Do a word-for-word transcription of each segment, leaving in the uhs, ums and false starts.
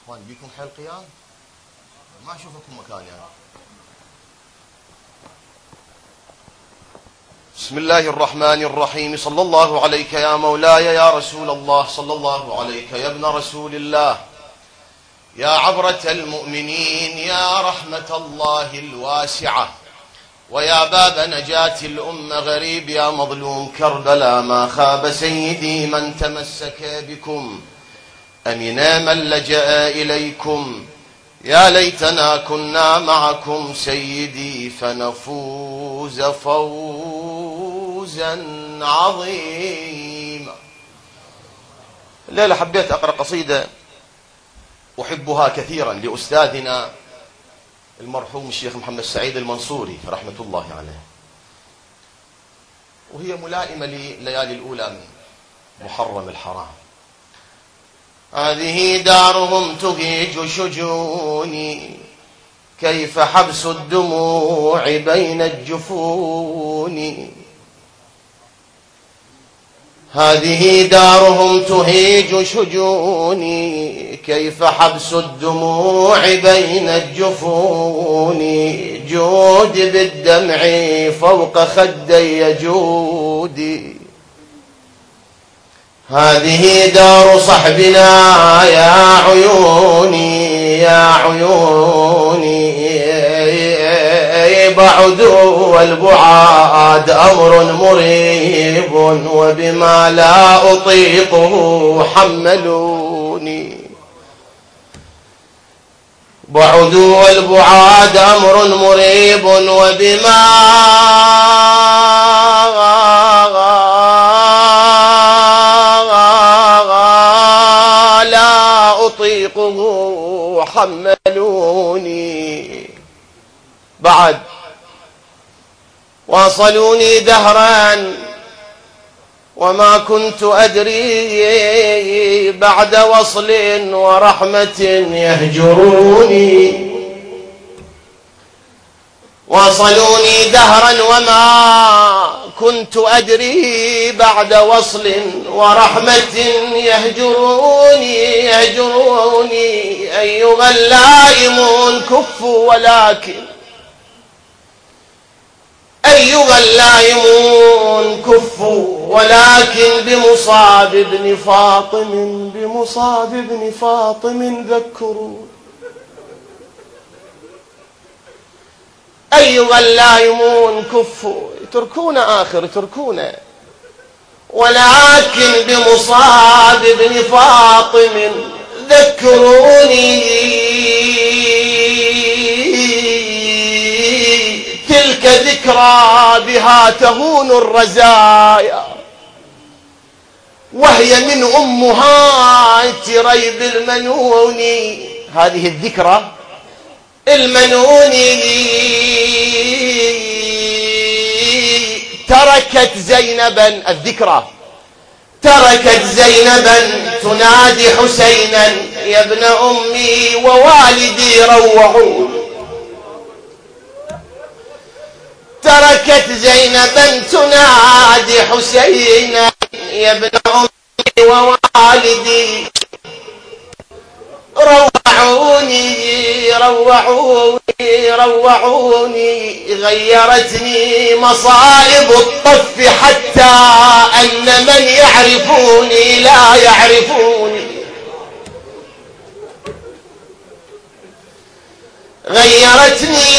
اخوان بيكم حيل قيام؟ ما اشوف لكم مكان يعني. بسم الله الرحمن الرحيم. صلى الله عليك يا مولاي يا رسول الله، صلى الله عليك يا ابن رسول الله، يا عبرة المؤمنين، يا رحمة الله الواسعة، ويا باب نجاة الأمة. غريب يا مظلوم كربلاء، ما خاب سيدي من تمسك بكم، أمنا من لجأ إليكم. يا ليتنا كنا معكم سيدي فنفوز فوزا عظيما. الليلة حبيت أقرأ قصيدة أحبها كثيرا لأستاذنا المرحوم الشيخ محمد سعيد المنصوري رحمة الله عليه، وهي ملائمة لليالي الأولى من محرم الحرام. هذه دارهم تهيج شجوني، كيف حبس الدموع بين الجفون. هذه دارهم تهيج شجوني، كيف حبس الدموع بين الجفون. جود بالدمع فوق خدي جودي. هذه دار صحبنا يا عيوني يا عيوني، بعد والبعاد أمر مريب، وبما لا أطيقه حملوني. بعد والبعاد أمر مريب، وبما لا أطيقه حملوني. بعد واصلوني دهرا وما كنت أدري، بعد وصل ورحمة يهجروني. واصلوني دهرا وما كنت أدري، بعد وصل ورحمة يهجروني يهجروني. أيها اللائمون كفوا ولكن أيها اللائمون كفوا ولكن بمصاب ابن فاطم بمصاب ابن فاطم ذكروا. أيها اللائمون كفوا، اتركونا آخر اتركونا، ولكن بمصاب ابن فاطم ذكروني. تلك ذكرى بها تهون الرزايا، وهي من أمهات ريب المنون. هذه الذكرى المنون تركت زينبا، الذكرى تركت زينبا تنادي حسينا يا ابن أمي ووالدي روعون. تركت زينبا تنادي حسينا يا ابن أمي ووالدي روعوني روعوني روعوني. غيرتني مصائب الطف حتى أن من يعرفوني لا يعرفوني. غيرتني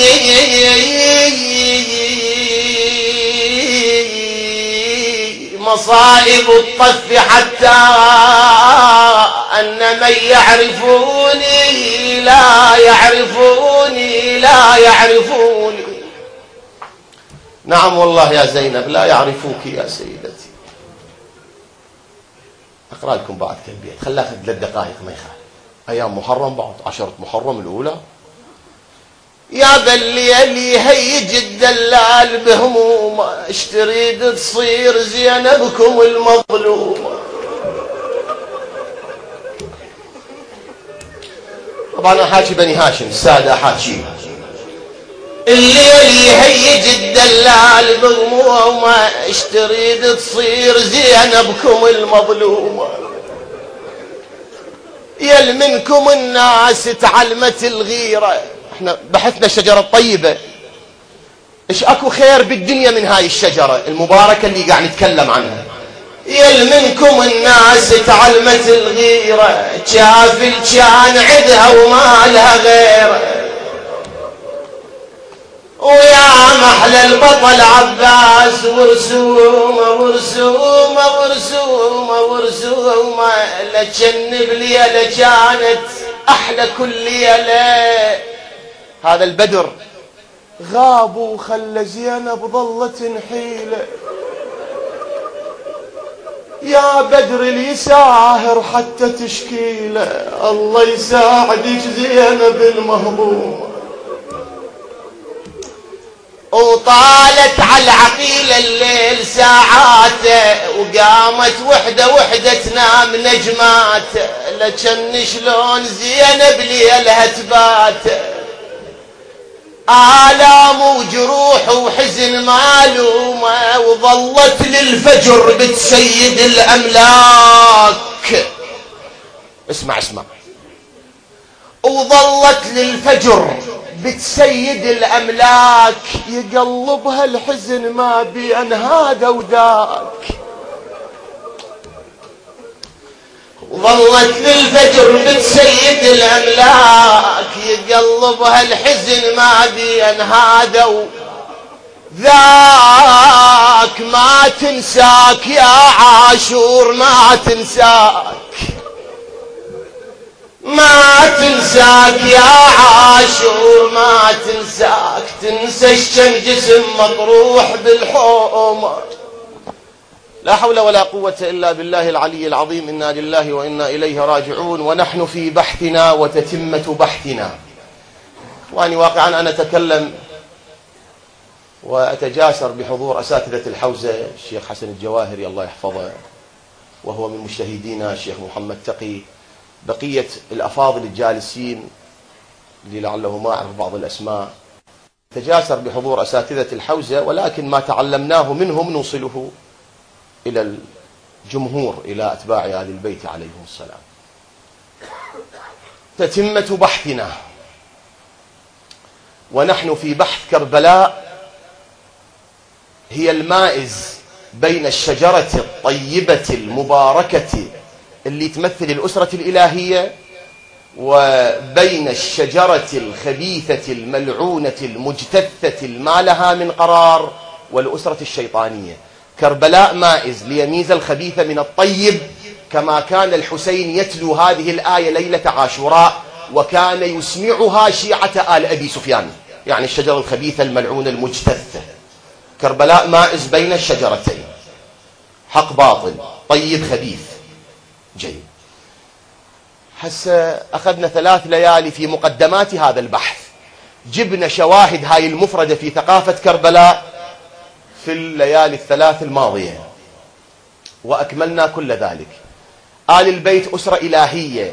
مصائب الطف حتى أن من يعرفوني لا يعرفوني لا يعرفوني. نعم والله يا زينب لا يعرفوك يا سيدتي. أقرأ لكم بعد كم بيت، خلها أخذ ثلاث دقائق ما يخالف. أيام محرم بعد عشرة محرم الأولى. يا بليلي هيج الدلال بهمومه، اش تريد تصير زينبكم المظلومه. طبعا انا حاكي بني هاشم الساده حاكي. الليل هيج الدلال بهمومه، اش تريد تصير زينبكم المظلومه. يل منكم الناس تعلمت الغيرة. احنا بحثنا الشجرة الطيبة، ايش اكو خير بالدنيا من هاي الشجرة المباركة اللي قاعد نتكلم عنها. يل منكم الناس تعلمت الغيرة، شاف كان عدها وما لها غيره، ويا محلى البطل عباس ورسومه ورسومه ورسومه ورسومه، لجن بليلة كانت احلى كل ليلة. هذا البدر غاب وخلى زينب ظلت نحيله، يا بدر اللي يساهر حتى تشكيله، الله يساعدك زينب المهضومه. وطالت على العقيلة الليل ساعاته، وقامت وحدة وحدة تنام نجماته، لكن شلون زينب ليلها تباته، آلام وجروح وحزن معلومة، وظلت للفجر بتسيد الأملاك. اسمع اسمع، وظلت للفجر بتسيد الأملاك، يقلبها الحزن ما بين هذا وذاك. ظلت للفجر بتسيد الأملاك، يقلبها الحزن ما بين هذا وذاك. ما تنساك يا عاشور ما تنساك، ما تنساك يا عاشور ما تنساك، تنسى الشم جسم مطروح بالحومة. لا حول ولا قوة إلا بالله العلي العظيم. إنا لله وإنا إليه راجعون. ونحن في بحثنا وتتمة بحثنا. إخواني، واقعا أنا أتكلم وأتجاسر بحضور أساتذة الحوزة، الشيخ حسن الجواهري الله يحفظه، وهو من مجتهدينا الشيخ محمد تقي، بقية الأفاضل الجالسين اللي لعله ما أعرف بعض الأسماء. تجاسر بحضور أساتذة الحوزة، ولكن ما تعلمناه منهم نوصله إلى الجمهور، إلى أتباع آل البيت عليهم السلام. تتمة بحثنا، ونحن في بحث كربلاء، هي المائز بين الشجرة الطيبة المباركة اللي تمثل الأسرة الإلهية، وبين الشجرة الخبيثة الملعونة المجتثة ما لها من قرار والأسرة الشيطانية. كربلاء مائز ليميز الخبيث من الطيب، كما كان الحسين يتلو هذه الآية ليلة عاشوراء، وكان يسمعها شيعة آل أبي سفيان، يعني الشجرة الخبيثة الملعونة المجتثة. كربلاء مائز بين الشجرتين، حق باطل، طيب خبيث. جيد. هسه أخذنا ثلاث ليالي في مقدمات هذا البحث، جبنا شواهد هاي المفردة في ثقافة كربلاء في الليالي الثلاث الماضية، وأكملنا كل ذلك. آل البيت أسرة إلهية،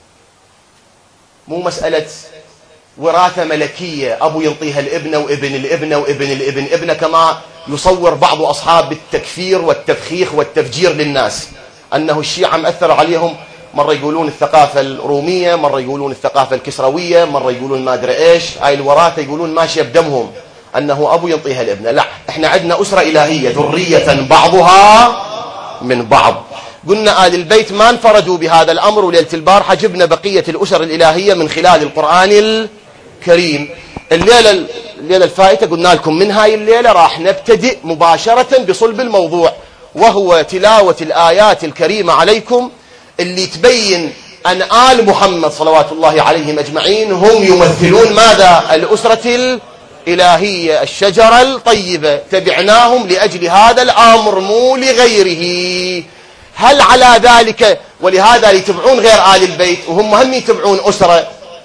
مو مسألة وراثة ملكية، أبو ينطيها الابنة وابن الابنة وابن الابن ابنة، كما يصور بعض أصحاب التكفير والتفخيخ والتفجير للناس، أنه الشيعة مأثر عليهم، مرة يقولون الثقافة الرومية، مرة يقولون الثقافة الكسروية، مرة يقولون ما أدري إيش، هاي الوراثة يقولون ماشية بدمهم، أنه أبو ينطيها الابنة. لا، إحنا عندنا أسرة إلهية ذرية بعضها من بعض. قلنا آل البيت ما انفردوا بهذا الأمر، وليلة البارحة جبنا بقية الأسر الإلهية من خلال القرآن الكريم. الليلة الليلة الفائتة قلنا لكم من هاي الليلة راح نبتدئ مباشرة بصلب الموضوع، وهو تلاوة الآيات الكريمة عليكم اللي تبين أن آل محمد صلوات الله عليهم أجمعين هم يمثلون ماذا؟ الأسرة الإلهية، الشجرة الطيبة. تبعناهم لأجل هذا الأمر مو لغيره. هل على ذلك ولهذا يتبعون غير آل البيت وهم هم يتبعون أسرة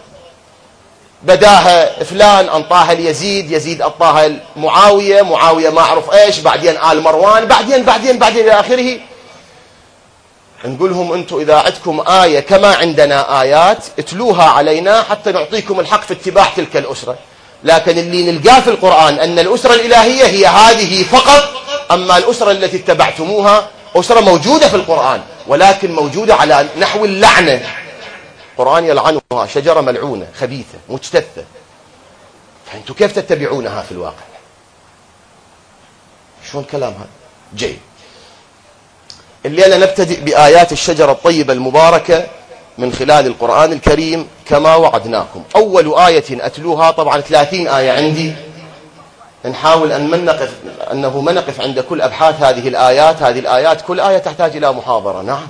بداها فلان أنطاها ليزيد، يزيد أنطاها معاوية، معاوية ما أعرف إيش، بعدين آل مروان، بعدين بعدين بعدين إلى آخره. نقولهم أنتم إذا عندكم آية كما عندنا آيات اتلوها علينا حتى نعطيكم الحق في اتباع تلك الأسرة. لكن اللي نلقاه في القرآن أن الأسرة الإلهية هي هذه فقط، أما الأسرة التي اتبعتموها أسرة موجودة في القرآن ولكن موجودة على نحو اللعنة، القرآن يلعنها، شجرة ملعونة خبيثة مجتثة، فأنتم كيف تتبعونها في الواقع؟ شلون كلام هذا؟ جيد. الليلة نبتدئ بآيات الشجرة الطيبة المباركة من خلال القرآن الكريم كما وعدناكم. أول آية أتلوها، طبعا ثلاثين آية عندي، نحاول أن من نقف أنه ما نقف عند كل أبحاث هذه الآيات، هذه الآيات كل آية تحتاج إلى محاضرة، نعم،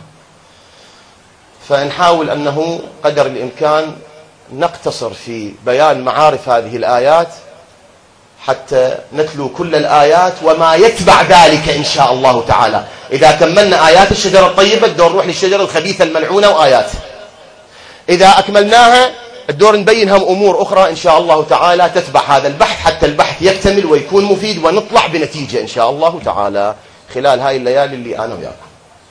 فنحاول أنه قدر الإمكان نقتصر في بيان معارف هذه الآيات حتى نتلو كل الآيات وما يتبع ذلك إن شاء الله تعالى. إذا كملنا آيات الشجرة الطيبة الدور نروح للشجرة الخبيثة الملعونة وآياتها. إذا أكملناها الدور نبين هم أمور أخرى إن شاء الله تعالى تتبع هذا البحث حتى البحث يكتمل ويكون مفيد ونطلع بنتيجة إن شاء الله تعالى خلال هاي الليالي اللي أنا وياكم.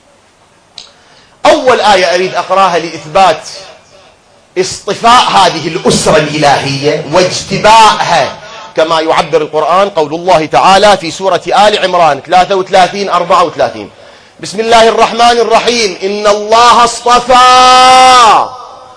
أول آية أريد أقراها لإثبات اصطفاء هذه الأسرة الإلهية واجتبائها كما يعبر القرآن، قول الله تعالى في سورة آل عمران ثلاثة وثلاثين أربعة وثلاثين: بسم الله الرحمن الرحيم: إن الله اصطفى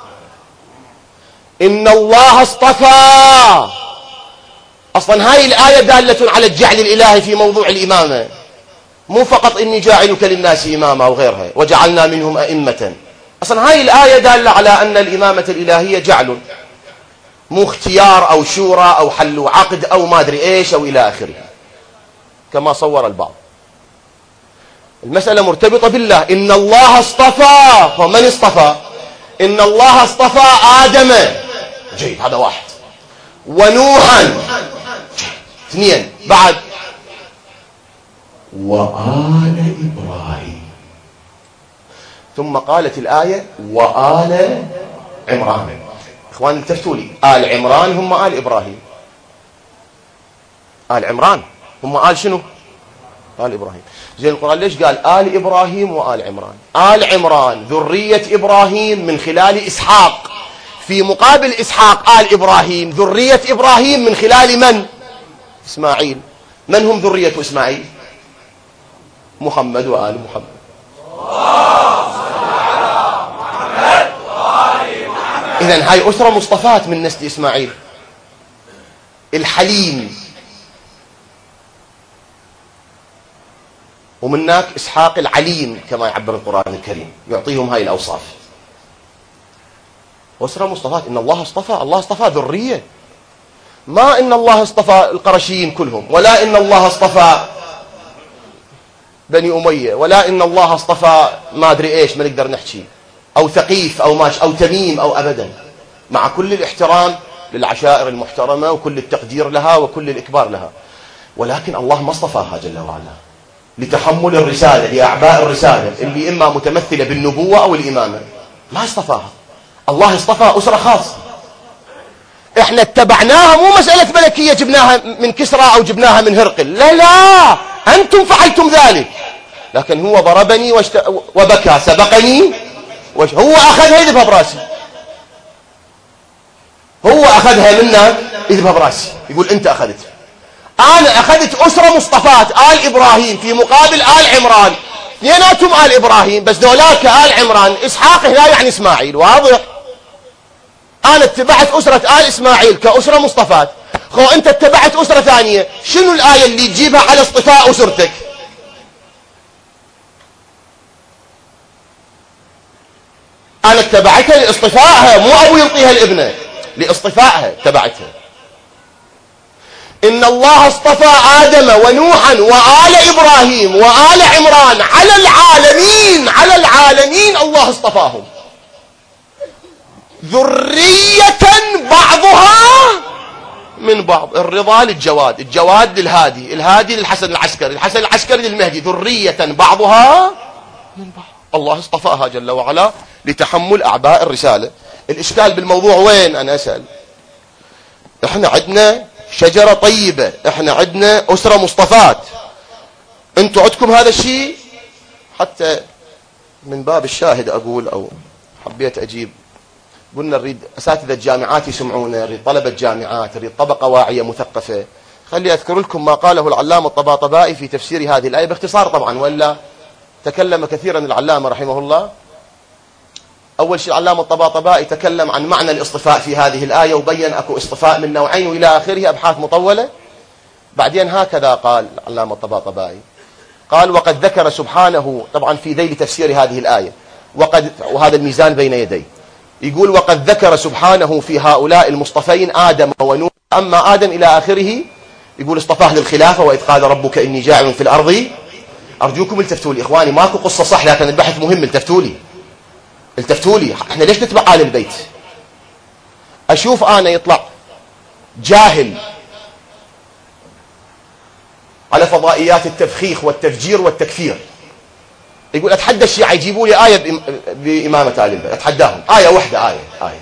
إن الله اصطفى. أصلا هاي الآية دالة على الجعل الإلهي في موضوع الإمامة، مو فقط إني جاعلك للناس إماما وغيرها وجعلنا منهم أئمة. أصلا هاي الآية دالة على أن الإمامة الإلهية جعل، مو اختيار أو شورى أو حل عقد أو ما أدري إيش أو إلى آخره كما صور البعض. المسألة مرتبطة بالله. إن الله اصطفى، فمن اصطفى؟ إن الله اصطفى آدم، جيد، هذا واحد، ونوحا، جيد، اثنين، بعد وآل إبراهيم. ثم قالت الآية وآل عمران. إخواني التفتوا لي، آل عمران هم آل إبراهيم. آل عمران هم آل شنو؟ آل إبراهيم. زين القرآن ليش قال آل إبراهيم وآل عمران؟ آل عمران ذرية إبراهيم من خلال إسحاق، في مقابل إسحاق آل إبراهيم ذرية إبراهيم من خلال من؟ إسماعيل. من هم ذرية إسماعيل؟ محمد وآل محمد. إذن هاي أسرة مصطفات من نسل إسماعيل. الحليم، ومن هناك إسحاق العليم كما يعبر القرآن الكريم، يعطيهم هاي الأوصاف. أسرة مصطفات. إن الله اصطفى، الله اصطفى ذرية، ما إن الله اصطفى القرشيين كلهم، ولا إن الله اصطفى بني أمية، ولا إن الله اصطفى ما أدري إيش ما نقدر نحكي، أو ثقيف أو ماش أو تميم أو أبدا، مع كل الاحترام للعشائر المحترمة وكل التقدير لها وكل الإكبار لها، ولكن الله ما اصطفاها جل وعلا لتحمل الرسالة، لأعباء الرسالة اللي إما متمثلة بالنبوة أو الإمامة. ما اصطفاها الله، اصطفى أسرة خاصة. احنا اتبعناها، مو مسألة ملكية جبناها من كسرى أو جبناها من هرقل، لا لا، أنتم فعلتم ذلك، لكن هو ضربني واشت... وبكى سبقني وش... هو أخذها يذبها براسي، هو أخذها منا يذبها براسي، يقول أنت أخذت. أنا أخذت أسرة مصطفات آل إبراهيم في مقابل آل عمران، اثنيناتهم آل إبراهيم، بس ذولاك آل عمران. إسحاق هنا يعني إسماعيل، واضح؟ أنا اتبعت أسرة آل إسماعيل كأسرة مصطفات. خو أنت اتبعت أسرة ثانية، شنو الآية اللي تجيبها على اصطفاء أسرتك؟ أنا اتبعتها لاصطفائها، مو أبو ينطيها الابنة، لاصطفائها اتبعتها. إن الله اصطفى آدم ونوحا وآل إبراهيم وآل عمران على العالمين، على العالمين الله اصطفاهم ذرية بعضها من بعض. الرضا للجواد، الجواد للهادي، الهادي للحسن العسكري، الحسن العسكري للمهدي، ذرية بعضها من بعض. الله اصطفاها جل وعلا لتحمل أعباء الرسالة. الإشكال بالموضوع وين؟ أنا أسأل. احنا عندنا شجرة طيبة، احنا عندنا أسرة مصطفات، انتوا عندكم هذا الشيء. حتى من باب الشاهد أقول، أو حبيت أجيب، قلنا نريد أساتذة الجامعات يسمعونا، نريد طلبة جامعات، نريد طبقة واعية مثقفة. خلي أذكر لكم ما قاله العلامة الطباطبائي في تفسير هذه الآية باختصار طبعا، ولا تكلم كثيرا العلامة رحمه الله. أول شيء العلامة الطباطبائي تكلم عن معنى الاصطفاء في هذه الآية وبين أكو اصطفاء من نوعين وإلى آخره أبحاث مطولة. بعدين هكذا قال العلامة الطباطبائي، قال: وقد ذكر سبحانه، طبعا في ذيل تفسير هذه الآية، وقد وهذا الميزان بين يدي، يقول: وقد ذكر سبحانه في هؤلاء المصطفين آدم ونوح. أما آدم إلى آخره يقول اصطفاه للخلافة، وإذ قال ربك إني جاعل في الأرض. أرجوكم التفتوا لي إخواني، ماكو قصة صح لكن البحث مهم، التفتوا لي التفتوا لي. احنا ليش نتبع آل البيت؟ أشوف أنا يطلع جاهل على فضائيات التفخيخ والتفجير والتكفير، يقول أتحدى الشيعة يجيبوا لي آية بإمامة آل البيت، أتحداهم آية واحدة، آية آية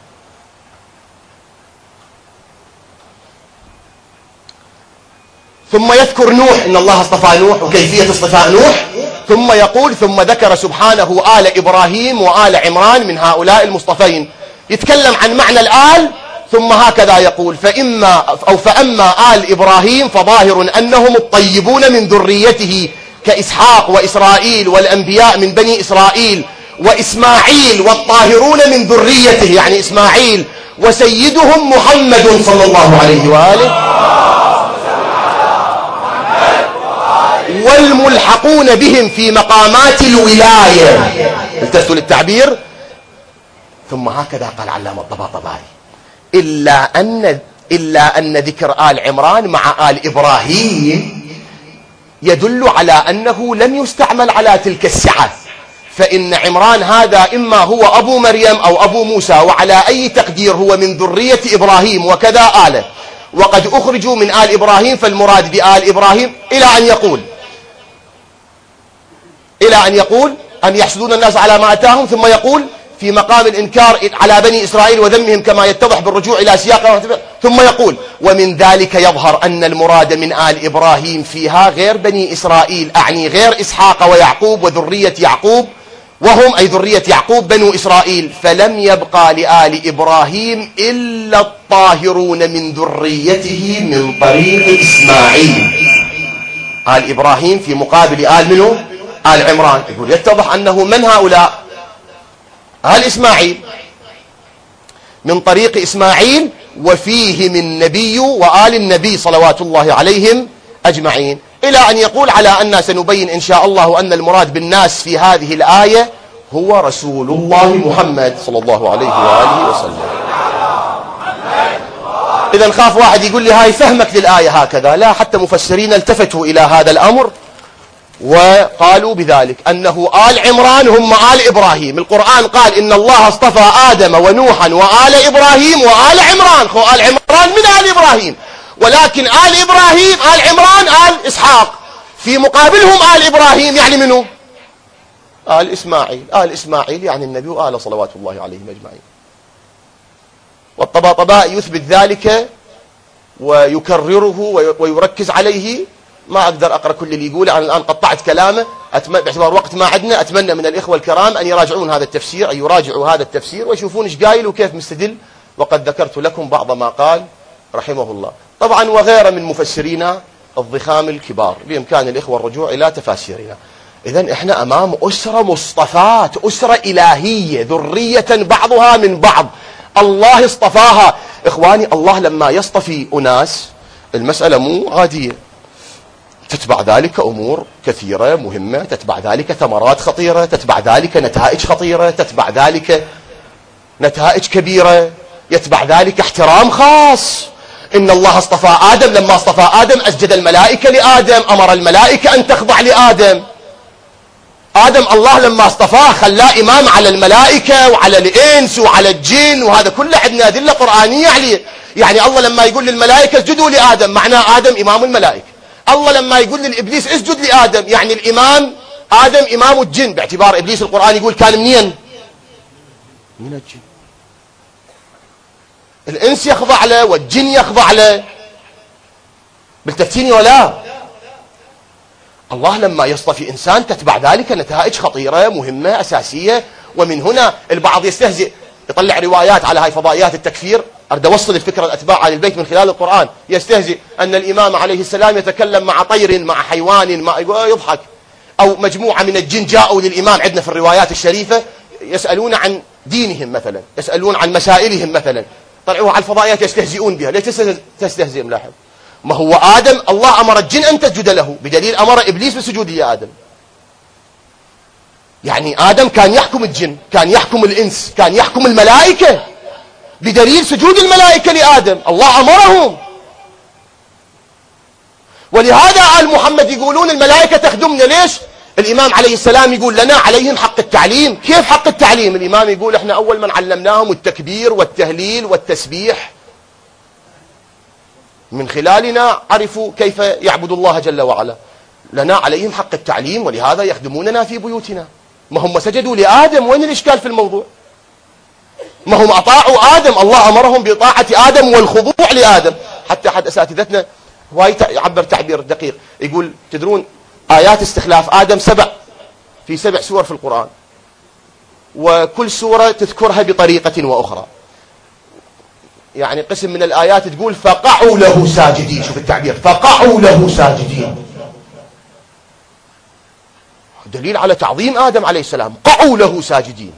ثم يذكر نوح، إن الله اصطفى نوح وكيفية اصطفاء نوح، ثم يقول: ثم ذكر سبحانه آل إبراهيم وآل عمران من هؤلاء المصطفين، يتكلم عن معنى الآل، ثم هكذا يقول: فإما أو فأما آل إبراهيم فظاهر أنهم الطيبون من ذريته كإسحاق وإسرائيل والأنبياء من بني إسرائيل، وإسماعيل والطاهرون من ذريته يعني إسماعيل، وسيدهم محمد صلى الله عليه وآله، والملحقون بهم في مقامات الولاية. التفتوا للتعبير. ثم هكذا قال علامة الطباطبائي: إلا أن إلا أن ذكر آل عمران مع آل إبراهيم يدل على أنه لم يستعمل على تلك السعة، فإن عمران هذا إما هو أبو مريم أو أبو موسى، وعلى أي تقدير هو من ذرية إبراهيم وكذا آله، وقد أخرجوا من آل إبراهيم، فالمراد بآل إبراهيم إلى أن يقول إلى أن يقول أن يحسدون الناس على ما أتاهم، ثم يقول في مقام الإنكار على بني إسرائيل وذمهم كما يتضح بالرجوع إلى سياق، ثم يقول: ومن ذلك يظهر أن المراد من آل إبراهيم فيها غير بني إسرائيل، أعني غير إسحاق ويعقوب وذرية يعقوب، وهم أي ذرية يعقوب بنو إسرائيل، فلم يبقى لآل إبراهيم إلا الطاهرون من ذريته من طريق إسماعيل. آل إبراهيم في مقابل آل منه؟ آل عمران. يقول يتضح أنه من هؤلاء؟ آل إسماعيل، من طريق إسماعيل، وفيهم النبي وآل النبي صلوات الله عليهم أجمعين، إلى أن يقول: على أن سنبين إن شاء الله أن المراد بالناس في هذه الآية هو رسول الله محمد صلى الله عليه وآله وسلم. إذا خاف واحد يقول لي هاي فهمك للآية هكذا، لا، حتى مفسرين التفتوا إلى هذا الأمر وقالوا بذلك أنه آل عمران هم آل إبراهيم. القرآن قال إن الله اصطفى آدم ونوحا وآل إبراهيم وآل عمران، خو آل عمران من آل إبراهيم، ولكن آل إبراهيم آل عمران آل إسحاق، في مقابلهم آل إبراهيم يعني منه؟ آل إسماعيل. آل إسماعيل يعني النبي وآل صلوات الله عليهم أجمعين. والطباطبائي يثبت ذلك ويكرره ويركز عليه. ما أقدر أقرأ كل اللي يقوله، أنا الآن قطعت كلامه باعتبار وقت ما عندنا. أتمنى من الإخوة الكرام أن يراجعون هذا التفسير، أن يراجعوا هذا التفسير ويشوفون إيش قايل وكيف مستدل، وقد ذكرت لكم بعض ما قال رحمه الله. طبعا وغيره من مفسرين الضخام الكبار، بإمكان الإخوة الرجوع إلى تفاسيرنا. إذن إحنا أمام أسرة مصطفات، أسرة إلهية، ذرية بعضها من بعض، الله اصطفاها. إخواني، الله لما يصطفي أناس المسألة مو عادية، تتبع ذلك أمور كثيرة مهمة، تتبع ذلك ثمرات خطيرة، تتبع ذلك نتائج خطيرة، تتبع ذلك نتائج كبيرة، يتبع ذلك احترام خاص. إن الله اصطفى آدم، لما اصطفى آدم أسجد الملائكة لآدم، أمر الملائكة أن تخضع لآدم. آدم الله لما اصطفاه خلاه إمام على الملائكة وعلى الإنس وعلى الجن، وهذا كله عندنا أدلة قرآنية عليه. يعني الله لما يقول للملائكة اسجدوا لآدم، معناه آدم إمام الملائكة. الله لما يقول للإبليس اسجد لآدم، يعني الإمام آدم إمام الجن، باعتبار إبليس القرآن يقول كان منين؟ من الجن. الإنس يخضع له والجن يخضع له، بالتفتيني ولا؟ الله لما يصطفي إنسان تتبع ذلك نتائج خطيرة مهمة أساسية. ومن هنا البعض يستهزئ، يطلع روايات على هاي فضائيات التكفير. أريد أوصل الفكرة الأتباع على البيت من خلال القرآن. يستهزئ أن الإمام عليه السلام يتكلم مع طير مع حيوان، مع يضحك، أو مجموعة من الجن جاءوا للإمام، عندنا في الروايات الشريفة يسألون عن دينهم مثلا، يسألون عن مسائلهم مثلا، طلعوها على الفضائيات يستهزئون بها. ليش تستهزئ؟ ملاحظ، ما هو آدم الله أمر الجن أن تسجد له، بدليل أمر إبليس بالسجود لآدم. يعني آدم كان يحكم الجن، كان يحكم الإنس، كان يحكم الملائكة، بدليل سجود الملائكة لآدم الله أمرهم. ولهذا آل محمد يقولون الملائكة تخدمنا. ليش؟ الإمام عليه السلام يقول لنا عليهم حق التعليم. كيف حق التعليم؟ الإمام يقول احنا أول من علمناهم التكبير والتهليل والتسبيح، من خلالنا عرفوا كيف يعبدوا الله جل وعلا. لنا عليهم حق التعليم، ولهذا يخدموننا في بيوتنا. ما هم سجدوا لآدم، وين الإشكال في الموضوع؟ ما هم أطاعوا آدم، الله أمرهم بطاعة آدم والخضوع لآدم. حتى أحد أساتذتنا هواي يعبر تعبير دقيق، يقول تدرون آيات استخلاف آدم سبع في سبع سور في القرآن، وكل سورة تذكرها بطريقة وأخرى. يعني قسم من الآيات تقول فقعوا له ساجدين. شوف التعبير، فقعوا له ساجدين، دليل على تعظيم آدم عليه السلام. قعوا له ساجدين،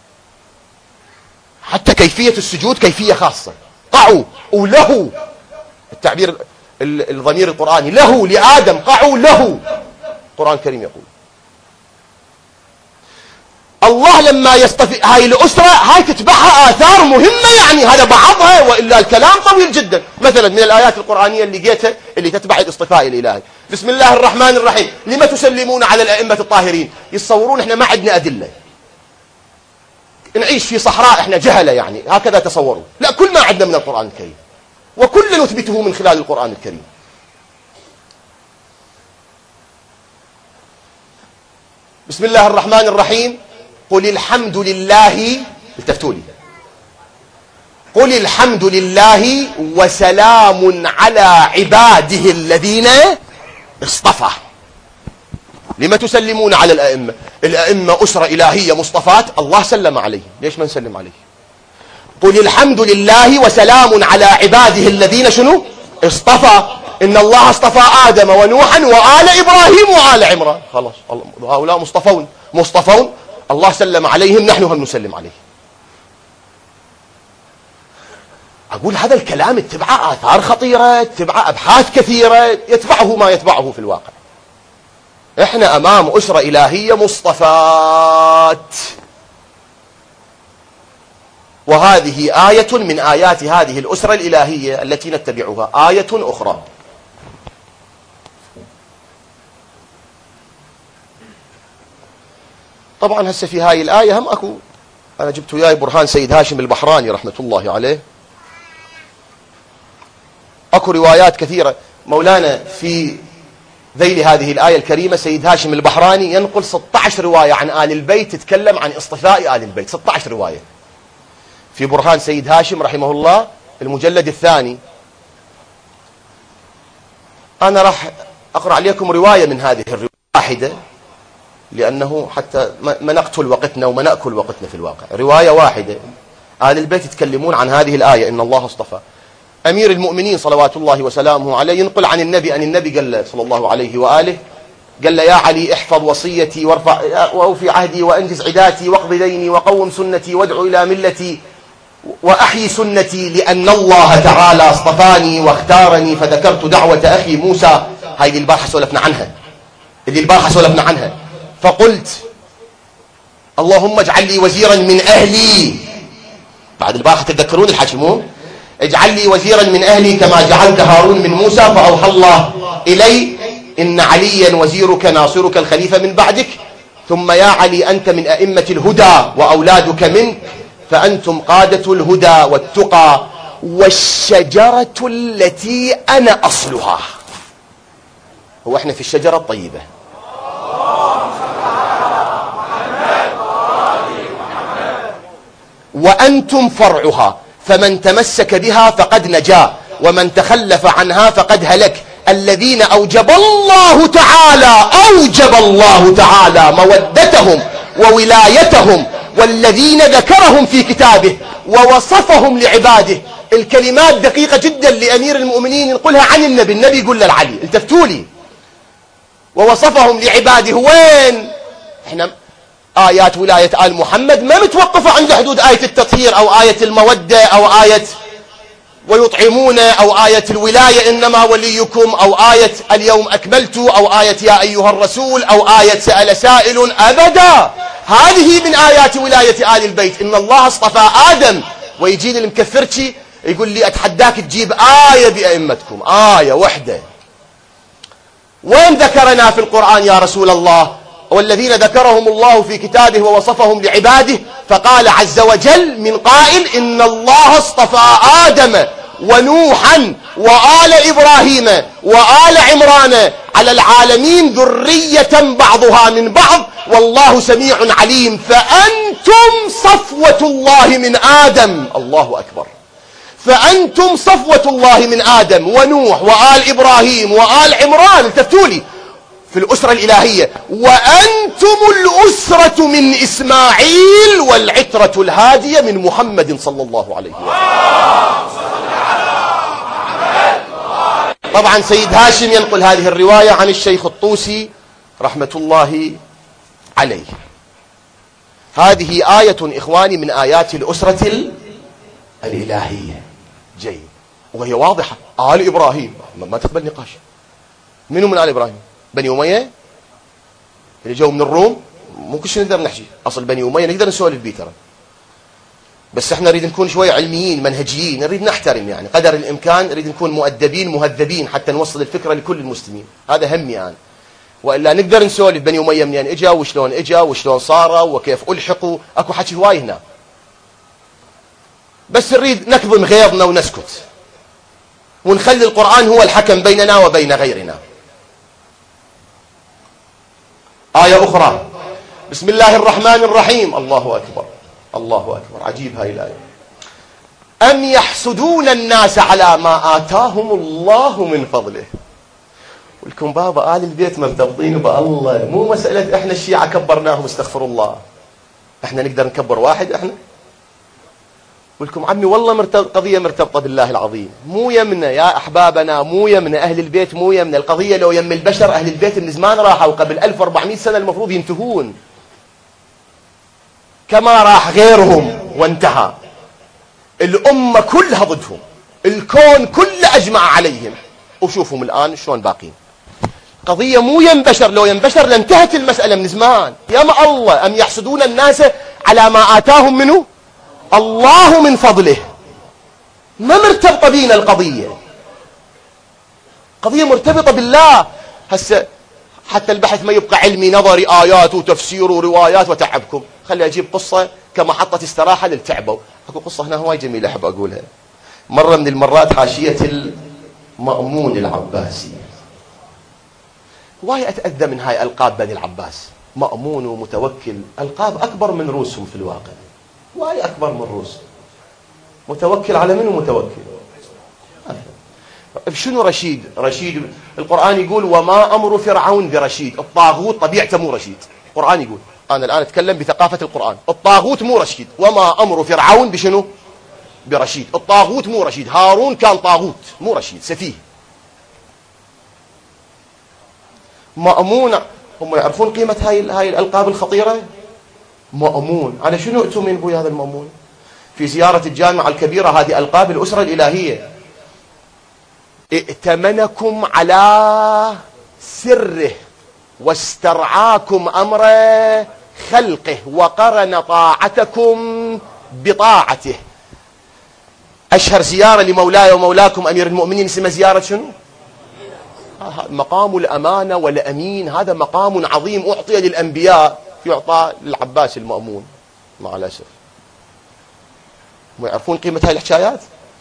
حتى كيفية السجود كيفية خاصة. قعوا وله، التعبير الضمير القرآني له، لآدم، قعوا له. القرآن الكريم يقول الله لما يصطفي هاي الأسرة، هاي تتبعها آثار مهمة، يعني هذا بعضها، وإلا الكلام طويل جدا. مثلا من الآيات القرآنية اللي جيتها اللي تتبع الاصطفاء الإلهي، بسم الله الرحمن الرحيم، لما تسلمون على الأئمة الطاهرين. يتصورون احنا ما عندنا أدلة، نعيش في صحراء احنا جهلة، يعني هكذا تصوروا. لا، كل ما عندنا من القرآن الكريم، وكل نثبته من خلال القرآن الكريم. بسم الله الرحمن الرحيم، قل الحمد لله، التفتوا لي، قل الحمد لله وسلام على عباده الذين اصطفى. لما تسلمون على الأئمة؟ الأئمة أسرة إلهية مصطفات، الله سلم عليهم، ليش ما نسلم عليه؟ قل الحمد لله وسلام على عباده الذين شنو؟ اصطفى. إن الله اصطفى آدم ونوحا وآل إبراهيم وآل عمران. خلاص، هؤلاء مصطفون مصطفون، الله سلم عليهم، نحن هم نسلم عليه. أقول هذا الكلام اتبع آثار خطيرة، اتبع أبحاث كثيرة، يتبعه ما يتبعه في الواقع. احنا أمام أسرة إلهية مصطفات، وهذه آية من آيات هذه الأسرة الإلهية التي نتبعها، آية أخرى. طبعا هسه في هاي الآية هم أكو، أنا جبت وياي برهان سيد هاشم البحراني رحمة الله عليه، أكو روايات كثيرة. مولانا في ذيل هذه الآية الكريمة سيد هاشم البحراني ينقل ستة عشر رواية عن آل البيت تتكلم عن اصطفاء آل البيت، ستة عشر رواية في برهان سيد هاشم رحمه الله المجلد الثاني. أنا راح أقرأ عليكم رواية من هذه الرواية واحدة، لأنه حتى ما نقتل وقتنا وما نأكل وقتنا في الواقع. رواية واحدة، آل البيت يتكلمون عن هذه الآية، إن الله اصطفى. أمير المؤمنين صلوات الله وسلامه عليه ينقل عن النبي أن النبي قال له صلى الله عليه وآله، قال له يا علي احفظ وصيتي وارفع وأوفي عهدي وأنجز عداتي واقض ديني وقوم سنتي وادعو إلى ملتي وأحيي سنتي، لأن الله تعالى اصطفاني واختارني. فذكرت دعوة أخي موسى، هاي اللي البارحة سولفنا عنها، اللي البارحة سولفنا عنها. فقلت اللهم اجعل لي وزيرا من أهلي، بعد البارحة تتذكرون الحكي مو؟ اجعل لي وزيرا من أهلي كما جعلت هارون من موسى. فأوحى الله إلي إن عليا وزيرك ناصرك الخليفة من بعدك، ثم يا علي أنت من أئمة الهدى وأولادك منك، فأنتم قادة الهدى والتقى والشجرة التي أنا أصلها. هو احنا في الشجرة الطيبة، وأنتم فرعها، فمن تمسك بها فقد نجا ومن تخلف عنها فقد هلك. الذين أوجب الله تعالى أوجب الله تعالى مودتهم وولايتهم، والذين ذكرهم في كتابه ووصفهم لعباده. الكلمات دقيقة جدا لأمير المؤمنين ينقلها عن النبي، النبي يقول للعلي، التفتوا لي، ووصفهم لعباده. وين احنا آيات ولاية آل محمد ما متوقفة عند حدود آية التطهير أو آية المودة أو آية ويطعمون أو آية الولاية إنما وليكم أو آية اليوم أكملت أو آية يا أيها الرسول أو آية سأل سائل. أبدا، هذه من آيات ولاية آل البيت. إن الله اصطفى آدم، ويجيني المكفرتي يقول لي أتحداك تجيب آية بأئمتكم، آية وحدة. وين ذكرنا في القرآن يا رسول الله؟ والذين ذكرهم الله في كتابه ووصفهم لعباده فقال عز وجل من قائل إن الله اصطفى آدم ونوحا وآل إبراهيم وآل عمران على العالمين ذرية بعضها من بعض والله سميع عليم. فأنتم صفوة الله من آدم. الله أكبر. فأنتم صفوة الله من آدم ونوح وآل إبراهيم وآل عمران، التفتوا لي في الأسرة الإلهية، وأنتم الأسرة من إسماعيل والعترة الهادية من محمد صلى الله عليه وسلم. طبعا سيد هاشم ينقل هذه الرواية عن الشيخ الطوسي رحمة الله عليه. هذه آية إخواني من آيات الأسرة الإلهية. جيد، وهي واضحة. آل إبراهيم ما تقبل نقاش. منو من آل إبراهيم؟ بني أمية اللي جو من الروم. مو كل شيء نقدر نحكي، أصل بني أمية نقدر نسولف بيه ترى، بس احنا نريد نكون شوي علميين منهجيين، نريد نحترم يعني قدر الإمكان، نريد نكون مؤدبين مهذبين حتى نوصل الفكرة لكل المسلمين. هذا همي يعني. وإلا نقدر نسولف بني أمية منين إجا وشلون إجا وشلون صاروا وكيف ألحقوا، أكو حكي هواي هنا، بس نريد نكظم غيظنا ونسكت ونخلي القرآن هو الحكم بيننا وبين غيرنا. آية أخرى، بسم الله الرحمن الرحيم. الله أكبر الله أكبر. عجيب هاي الآية. أم يحسدون الناس على ما آتاهم الله من فضله. ولكم بابا آل البيت مرتبطين بالله، مو مسألة إحنا الشيعة كبرناهم استغفر الله، إحنا نقدر نكبر واحد إحنا؟ ولكم عمي والله مرتبط قضية مرتبطة بالله العظيم، مو يمنا يا أحبابنا، مو يمنا أهل البيت، مو يمنا القضية. لو يم البشر أهل البيت من زمان راحوا، قبل ألف وأربعمائة سنة المفروض ينتهون كما راح غيرهم وانتهى. الأمة كلها ضدهم، الكون كله أجمع عليهم، وشوفهم الآن شلون باقين. قضية مو يم بشر، لو يم بشر لانتهت المسألة من زمان. يا ما الله أم يحسدون الناس على ما آتاهم منه الله من فضله. ما مرتبطة بينا القضية، قضية مرتبطة بالله. هسه حتى البحث ما يبقى علمي نظري آيات وتفسير وروايات وتعبكم. خلي أجيب قصة كمحطة استراحة للتعبوا. أكو قصة هنا هواي جميلة أحب أقولها. مرة من المرات حاشية المأمون العباسي، هواي أتأذى من هاي ألقاب بني العباس، مأمون ومتوكل، ألقاب أكبر من رؤوسهم في الواقع، هواي أكبر من رؤوسهم. متوكل على منو متوكل؟ شنو رشيد؟ رشيد القرآن يقول وما أمر فرعون برشيد. الطاغوت طبيعته مو رشيد. القرآن يقول، أنا الآن أتكلم بثقافة القرآن، الطاغوت مو رشيد. وما أمر فرعون بشنو؟ برشيد. الطاغوت مو رشيد. هارون كان طاغوت مو رشيد، سفيه. مأمون، هم يعرفون قيمة هاي هاي الألقاب الخطيرة؟ مأمون، على شنو أؤتمن بوي هذا المأمون؟ في زيارة الجامعة الكبيرة، هذه ألقاب الأسرة الإلهية. ائتمنكم على سره واسترعاكم أمر خلقه وقرن طاعتكم بطاعته. أشهر زيارة لمولاي ومولاكم أمير المؤمنين اسمها زيارة شنو؟ مقام الأمانة والأمين. هذا مقام عظيم أعطي للأنبياء، يعطى للعباس المأمون مع الأسف. ما يعرفون قيمة هاي الحكايات.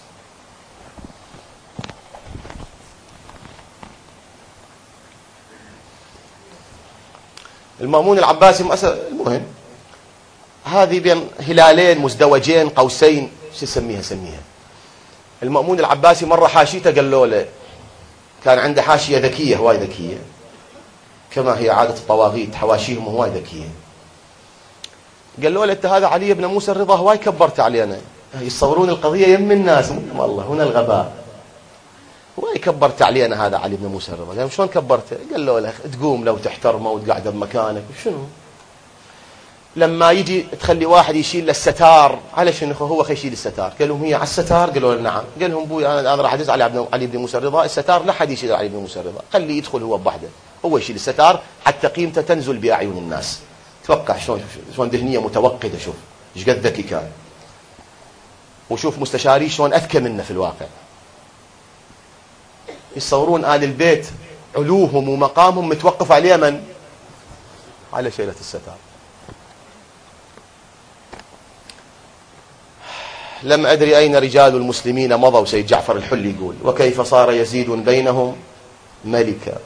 المأمون العباسي مؤسس، المهم هذه بين هلالين مزدوجين قوسين، شو اسميها سميها. المأمون العباسي مرة حاشيته قالوا له، كان عنده حاشية ذكية هواي ذكية كما هي عادة الطواغيت، حواشيهم هواي ذكية. قالوا له انت هذا علي بن موسى الرضا هواي كبرت علينا، يصورون القضية يم الناس. والله هنا الغباء، هواي كبرت علينا هذا علي بن موسى الرضا. قال شلون كبرته؟ قال له تقوم لو تحترمه وتقعد بمكانك. شنو لما يجي تخلي واحد يشيل الستار على شنو هو خي يشيل الستار؟ قال لهم هي على الستار؟ قالوا له نعم. قال لهم بوي انا انا راح ادز علي عبد علي بن موسى الرضا، الستار لا حد يشيل علي بن موسى الرضا، خليه يدخل هو بوحده، هو يشيل الستار حتى قيمته تنزل باعين الناس. توقع شلون شلون ذهنيه متوقده، شوف ايش قد ذكي كان، وشوف مستشاريه شلون اذكى منه في الواقع. يتصورون آل البيت علوهم ومقامهم متوقف عليه من؟ على شيلة الستار. لم أدري أين رجال المسلمين مضوا، سيد جعفر الحلي يقول، وكيف صار يزيد بينهم ملكا.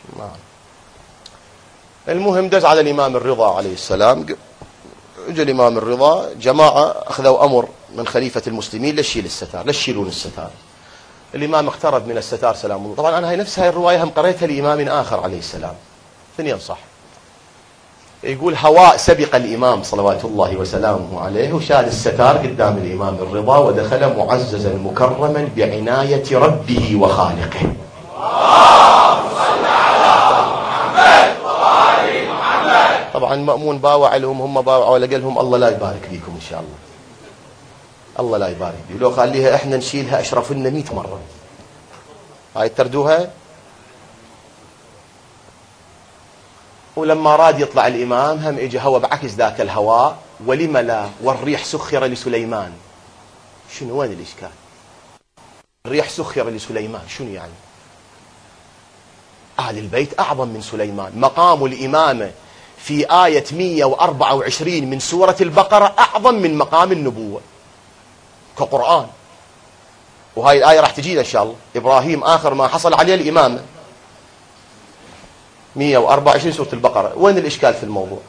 المهم دز على الإمام الرضا عليه السلام. اجى الإمام الرضا، جماعة أخذوا أمر من خليفة المسلمين لشيل الستار، لشيلون الستار. الإمام اقترب من الستار سلام الله. طبعا أنا هاي نفس هاي الرواية هم قريتها لإمام آخر عليه السلام، اثنين صح. يقول هواء سبق الإمام صلوات الله وسلامه عليه وشال الستار قدام الإمام الرضا ودخل معززا مكرما بعناية ربه وخالقه. اللهم صل على محمد وآل محمد. طبعا مأمون باوع لهم، هم باوعوا ولا قال لهم الله لا يبارك بيكم إن شاء الله، الله لا يبارك بي، لو خليها احنا نشيلها اشرف لنا مئة مرة. هاي تردوها. ولما راد يطلع الإمام هم اجى هوا بعكس ذاك الهواء، ولم لا والريح سخر لسليمان. شنو وين الإشكال؟ الريح سخر لسليمان شنو يعني؟ أهل البيت أعظم من سليمان، مقام الإمامة في آية مئة وأربعة وعشرين من سورة البقرة أعظم من مقام النبوة كقرآن. وهاي الآية راح تجينا إن شاء الله. إبراهيم آخر ما حصل عليه الإمامة مئة وأربعة وعشرين سورة البقرة، وين الإشكال في الموضوع؟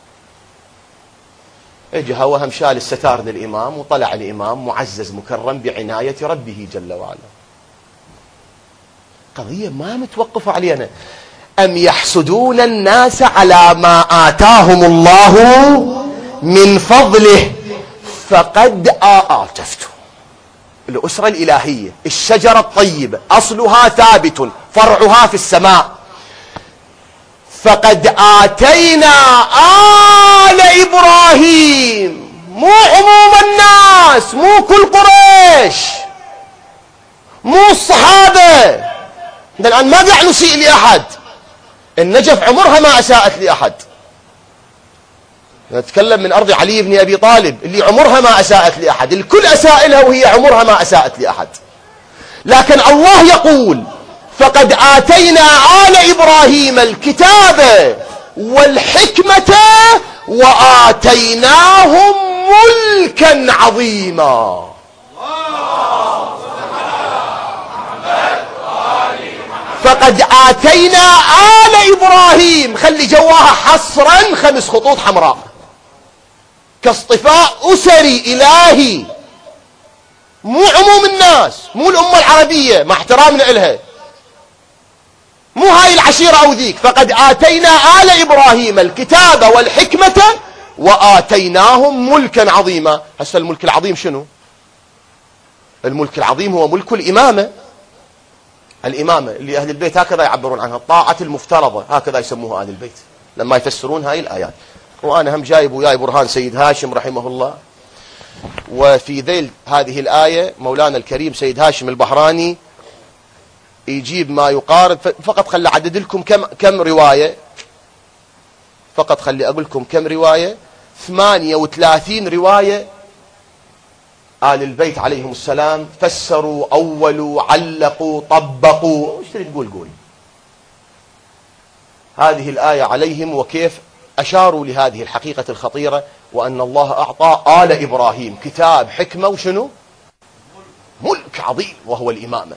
اجى هو هم شال الستار للإمام وطلع الإمام معزز مكرم بعناية ربه جل وعلا. قضية ما متوقفة علينا. أم يحسدون الناس على ما آتاهم الله من فضله فقد آتفته. الأسرة الإلهية، الشجرة الطيبة أصلها ثابت فرعها في السماء. فقد آتينا آل إبراهيم، مو عموم الناس، مو كل قريش، مو الصحابة. الآن ما قاعد نسيء لأحد، النجف عمرها ما أساءت لأحد. نتكلم من أرض علي بن أبي طالب اللي عمرها ما أساءت لأحد، الكل أساء لها وهي عمرها ما أساءت لأحد. لكن الله يقول فقد آتينا آل إبراهيم الكتاب والحكمة وآتيناهم ملكا عظيما. فقد آتينا آل إبراهيم، خلي جواها حصرا خمس خطوط حمراء كاصطفاء أسري إلهي، مو عموم الناس، مو الأمة العربية مع احترامنا إلها، مو هاي العشيرة أو ذيك. فقد آتينا آل إبراهيم الكتاب والحكمة وآتيناهم ملكا عظيما. هسه الملك العظيم شنو؟ الملك العظيم هو ملك الإمامة. الإمامة اللي أهل البيت هكذا يعبرون عنها، الطاعة المفترضة، هكذا يسموها أهل البيت لما يفسرون هاي الآيات. وأنا هم جايب وياي برهان سيد هاشم رحمه الله، وفي ذيل هذه الآية مولانا الكريم سيد هاشم البحراني يجيب ما يقارب. فقط خلي أعدد لكم كم كم رواية، فقط خلي أقول لكم كم رواية، ثمانية وثلاثين رواية آل البيت عليهم السلام فسروا، أولوا، علقوا، طبقوا، ايش تريد تقول قول هذه الآية عليهم، وكيف أشاروا لهذه الحقيقة الخطيرة، وأن الله أعطى آل إبراهيم كتاب، حكمة، وشنو؟ ملك عظيم وهو الإمامة.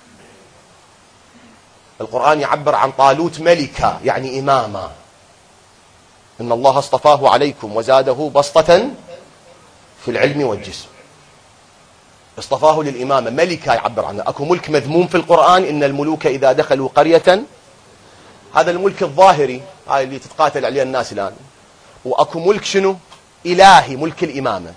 القرآن يعبر عن طالوت ملكا، يعني إماما. إن الله اصطفاه عليكم وزاده بسطة في العلم والجسم. اصطفاه للإمامة، ملكا يعبر عنه. أكو ملك مذموم في القرآن، إن الملوك إذا دخلوا قرية، هذا الملك الظاهري، هاي اللي تتقاتل عليه الناس الآن. وأكو ملك شنو؟ إلهي، ملك الإمامة.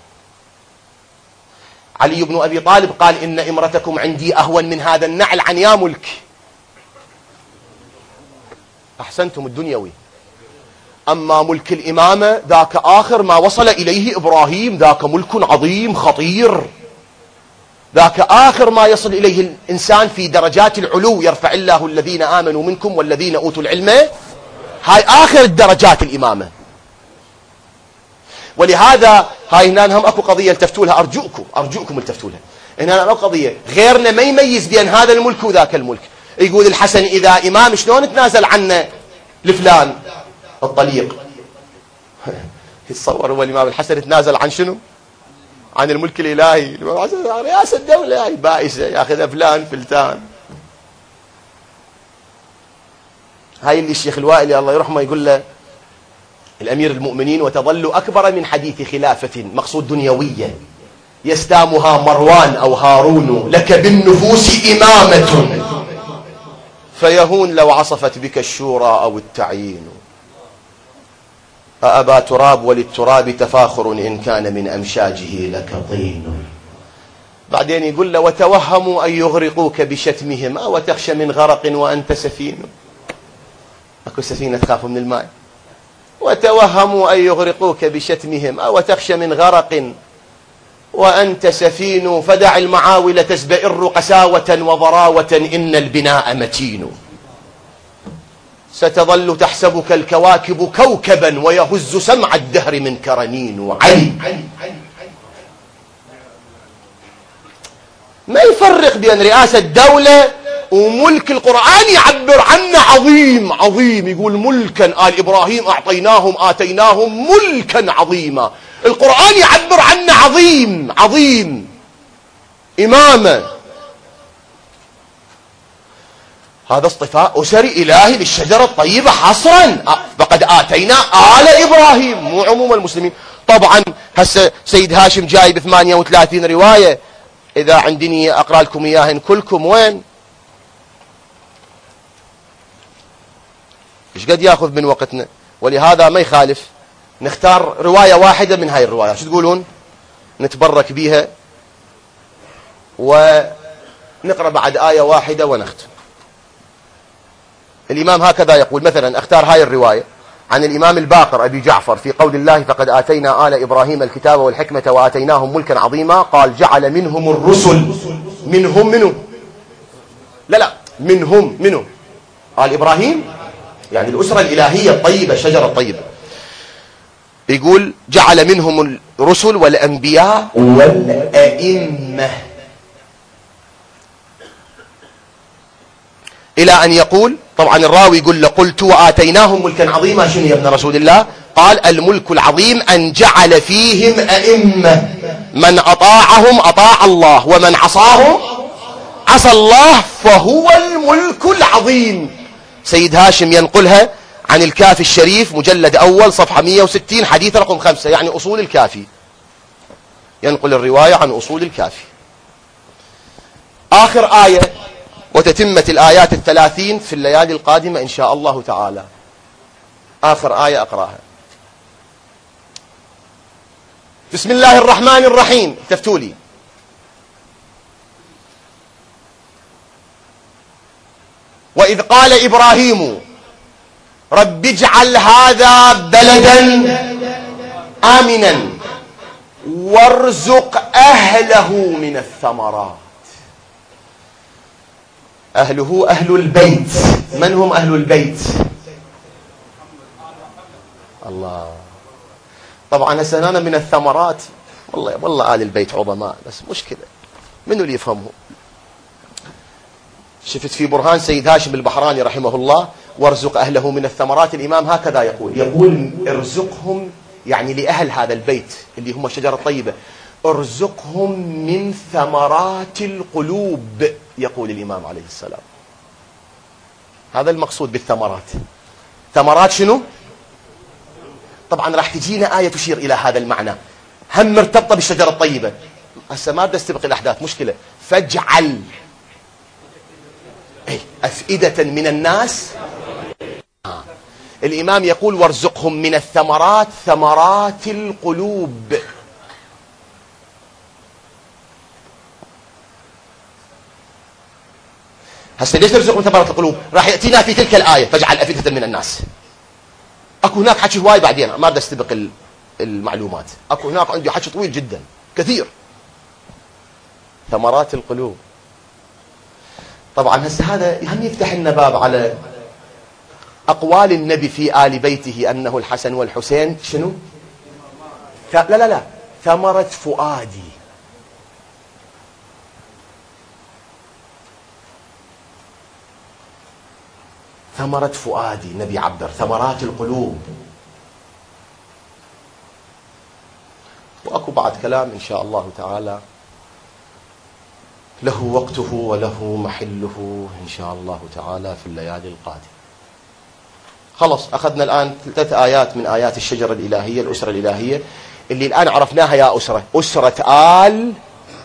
علي بن أبي طالب قال إن إمرتكم عندي أهون من هذا النعل عن يا ملك. أحسنتم الدنيوي. أما ملك الإمامة ذاك آخر ما وصل إليه إبراهيم، ذاك ملك عظيم خطير، ذاك آخر ما يصل إليه الإنسان في درجات العلو، يرفع الله الذين آمنوا منكم والذين أوتوا العلم، هاي آخر الدرجات الإمامة. ولهذا هاي هنا هم أكو قضية التفتوا لها، أرجوكم أرجوكم التفتوا لها. هنا أكو قضية غيرنا ما يميز بين هذا الملك وذاك الملك. يقول الحسن إذا إمام شلون تنازل عنه لفلان الطليق؟ يتصور هو الإمام الحسن تنازل عن شنو؟ عن الملك الإلهي. الإمام الحسن رئاسة الدولة هاي بائسة ياخذها فلان فلتان. هاي اللي الشيخ الوائلي الله يرحمه يقول له الأمير المؤمنين وتظل أكبر من حديث خلافة مقصود دنيوية يستامها مروان أو هارون، لك بالنفوس إمامة فيهون لو عصفت بك الشورى أو التعيين. أأبا تراب وللتراب تفاخر إن كان من أمشاجه لك طين. بعدين يقول له وتوهموا أن يغرقوك بشتمهم أو تخشى من غرق وأنت سفين. أكو سفينة تخاف من الماء. وتوهموا أن يغرقوك بشتمهم أو تخشى من غرق وأنت سفين، فدع المعاول تزبئر قساوة وضراوة إن البناء متين. ستظل تحسبك الكواكب كوكبا ويهز سمع الدهر من كرنين. وعلي ما يفرق بين رئاسة دولة وملك. القرآن يعبر عنه عظيم عظيم، يقول ملكا آل إبراهيم أعطيناهم آتيناهم ملكا عظيما. القرآن يعبر عنه عظيم عظيم إمامة. هذا اصطفاء أسري إلهي للشجرة الطيبة حصرا. فقد آتينا آل إبراهيم مو عموم المسلمين. طبعا هسه سيد هاشم جاي بثمانية وثلاثين رواية، إذا عندني أقرأ لكم إياهن كلكم وين؟ إيش قد يأخذ من وقتنا؟ ولهذا ما يخالف نختار رواية واحدة من هاي الروايات. شو تقولون؟ نتبرك بيها ونقرأ بعد آية واحدة ونختم. الإمام هكذا يقول، مثلا اختار هاي الرواية عن الإمام الباقر أبي جعفر في قول الله فقد آتينا آل إبراهيم الكتاب والحكمة وآتيناهم ملكا عظيما. قال جعل منهم الرسل. منهم منه لا لا منهم منه آل إبراهيم يعني الأسرة الإلهية الطيبة الشجرة الطيبة. يقول جعل منهم الرسل والأنبياء والأئمة، إلى أن يقول طبعا الراوي يقول لقلت وآتيناهم ملكا عظيما. شنو يا ابن رسول الله؟ قال الملك العظيم أن جعل فيهم أئمة من أطاعهم أطاع الله ومن عصاهم عصى الله، فهو الملك العظيم. سيد هاشم ينقلها عن الكافي الشريف مجلد أول صفحة مئة وستين حديث رقم خمسة، يعني أصول الكافي. ينقل الرواية عن أصول الكافي. آخر آية وتتمة الآيات الثلاثين في الليالي القادمة إن شاء الله تعالى. آخر آية أقرأها. بسم الله الرحمن الرحيم. تفتولي وإذ قال إبراهيم رب اجعل هذا بلدا آمنا وارزق أهله من الثمرات. أهله أهل البيت. من هم أهل البيت؟ الله. طبعا هسه أنا من الثمرات والله والله آل البيت عظماء، بس مشكلة منو اللي يفهمه؟ شفت في برهان سيد هاشم البحراني رحمه الله وارزق أهله من الثمرات، الإمام هكذا يقول يقول ارزقهم يعني لأهل هذا البيت اللي هم الشجرة الطيبة، ارزقهم من ثمرات القلوب، يقول الإمام عليه السلام. هذا المقصود بالثمرات. ثمرات شنو؟ طبعا راح تجينا آية تشير إلى هذا المعنى، هم مرتبطة بالشجرة الطيبة. هسه ما بدي استبق الأحداث مشكلة. فاجعل أفئدة من الناس. آه. الإمام يقول وارزقهم من الثمرات ثمرات القلوب. هسه ليش نرزقهم ثمرات القلوب؟ راح يأتينا في تلك الآية فاجعل أفئدة من الناس. اكو هناك حكي هواي بعدين ما بدي استبق المعلومات. اكو هناك عندي حكي طويل جدا كثير. ثمرات القلوب. طبعا هسه هذا هم يفتح لنا باب على اقوال النبي في آل بيته انه الحسن والحسين شنو؟ لا لا لا ثمرة فؤادي. ثمرة فؤادي نبي عبر ثمرات القلوب. وأكو بعد كلام إن شاء الله تعالى له وقته وله محله إن شاء الله تعالى في الليالي القادمة. خلص أخذنا الآن ثلاث آيات من آيات الشجرة الإلهية الأسرة الإلهية اللي الآن عرفناها يا أسرة. أسرة آل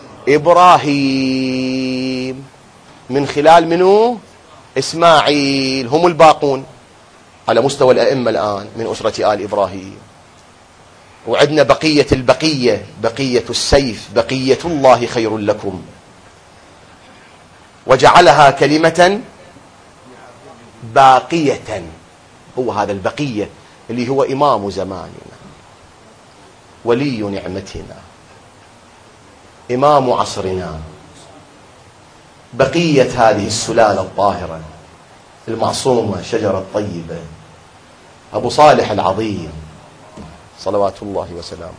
إبراهيم من خلال منو؟ إسماعيل. هم الباقون على مستوى الأئمة الآن من أسرة آل إبراهيم. وعندنا بقية البقية، بقية السيف، بقية الله خير لكم، وجعلها كلمة باقية. هو هذا البقية اللي هو إمام زماننا، ولي نعمتنا، إمام عصرنا، بقية هذه السلالة الطاهرة المعصومة، شجرة طيبة، أبو صالح العظيم صلوات الله وسلامه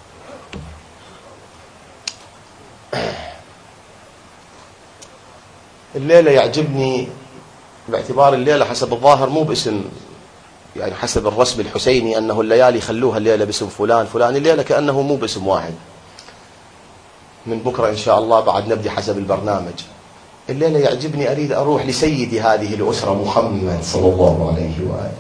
عليه. الليلة يعجبني باعتبار الليلة حسب الظاهر مو باسم، يعني حسب الرسم الحسيني أنه الليالي خلوها الليلة باسم فلان فلان، الليلة كأنه مو باسم واحد. من بكرة إن شاء الله بعد نبدي حسب البرنامج. الليلة يعجبني أريد أروح لسيد هذه الأسرة محمد صلى الله عليه وآله.